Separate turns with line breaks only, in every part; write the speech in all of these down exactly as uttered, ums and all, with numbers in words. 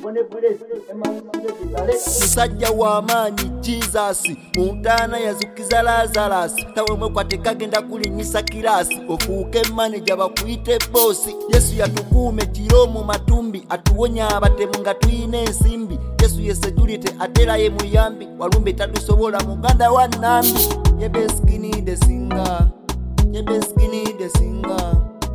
musajja w'amaanyi Jesus mu ntaana yazukiza Lazarus tawemwe kwate kagenda kulinyisa kirasi ofuuke manager bakuyite boss Yesu yatukuume kiro mu matumbi atuwonya abatemu nga tuyina ensimbi Yesu yesejulite atera ye muyambi walumbe tadusobola muganda wa Nambi yebeskini de singa yebeskini de singa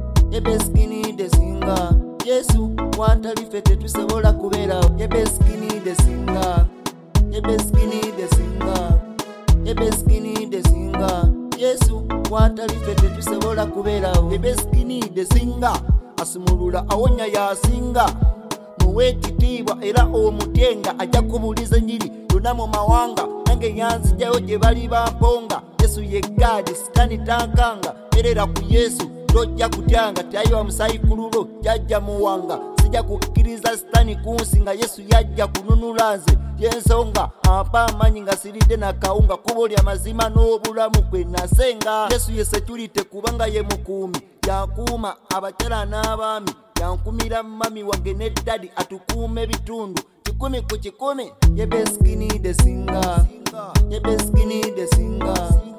yebeskini de singa Yesu wantalifete tusobola kubeera yebeskini de singa yebeskini de singa yebeskini de singa Yesu wantalifete tusobola kubeera yebeskini de singa asumulula awonya yasinga muwe ekitiibwa era omutenga ajja kubuliza njiri yonna mu mawanga nange yanzijayo gye bali bamponga Yesu ye gadi sitani tankanga erera ku Yesu tojja kutyanga tyayiwa musayi kululo jajja muwanga sijja kukkiriza sitani kunsinga Yesu yajja kununula nze yensonga ampa amanyi nga siridde na kawunga kubo lya mazima n'obulamu kwe nasenga Yesu ye security kubanga ye mukuumi yakuuma abakyala n'abaami yankumira mami wange ne daddy atukuume bitundu kikumi ku kikumi yebeskini de singa yebeskini de singa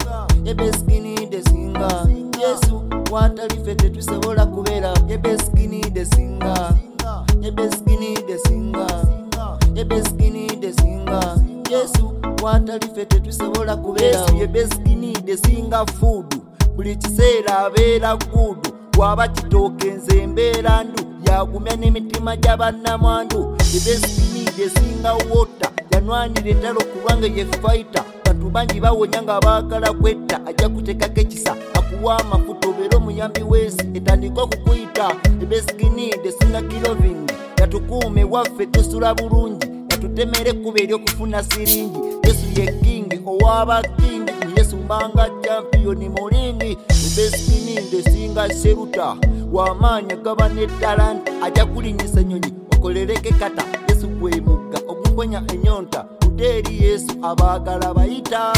yebeskini de singa Yesu wantalifete tusobola kubeera yebeskini de singa yebeskini de singa yebeskini de singa Yesu wantalifete tusobola kubeera yebeskini de singa food buli kiseera abeera gudu waba kitooke nze mbeera ndu yagumya n'emitima gy'abannamwandu yebeskini de singa wota yanwanira entalo kubanga ye fighter bantu bangi bawonya nga baagala kwetta ajja kutekako ekisa akuwa amafuta obeera omuyambi w'ensi etandika okukuyita yebeskini de singa kiloving yatukuume waffe tusula bulungi yatutemera ekkuba ery'okufuna siringi Yesu ye kingi ow'abakingi Yesu mbanga champiyoni mulingi yebeskini de singa seruta w'amaanyi agaba ne talanta ajja kulinyisa ennyonyi okolereke kata Yesu gwe mugga oguponya ennyonta eri Yesu abaagala bayita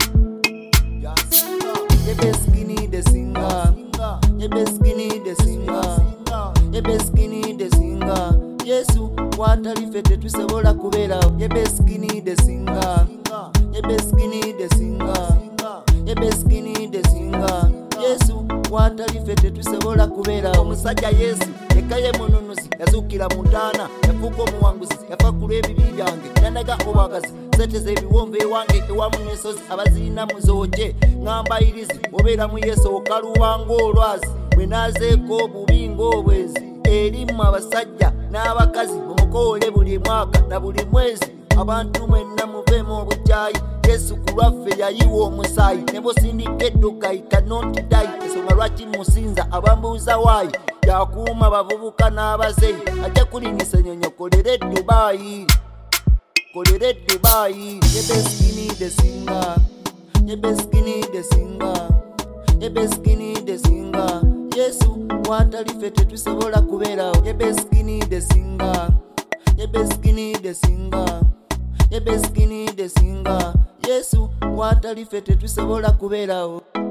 yebeskini de singa yebeskini de singa yebeskini de singa Yesu wantalifete tusobola kubeera yebeskini de singa yebeskini de singa yebeskini de singa Yesu wantalifete tusobola kubeera omusajja Yesu ekaye mununuzi yazuukira mu ntaana yafuuka omuwanguzi yafa ku lw'ebibi byange yandaga obwagazi seteza ebiwombe ewange ewamu n'ensozi abaziina muzooje ngamba irizi obeera mu Yesu okaluba ng'olwazi bwe naazeeko obubi ng'obwezi erimu abasajja n'abakazi mumukoole buli mwaka na buli mwezi abantu mwenna muveemu obukyayi Yesu ku lwaffe yayiwa omusaayi ne bw'osindika edduka itanoti dayi ensonga lwaki musinza abambuuza waayi yakuuma abavubuka n'abazeyi ajja kulinyisa ennyonyi kolere Dubai kolere Dubai yebeskini de singa yebeskini de singa yebeskini de singa Yesu wantalifete tusobola kubeera yebeskini de singa yebeskini de singa yebeskini de singa Yesu wantalifete tusobola kubeerawo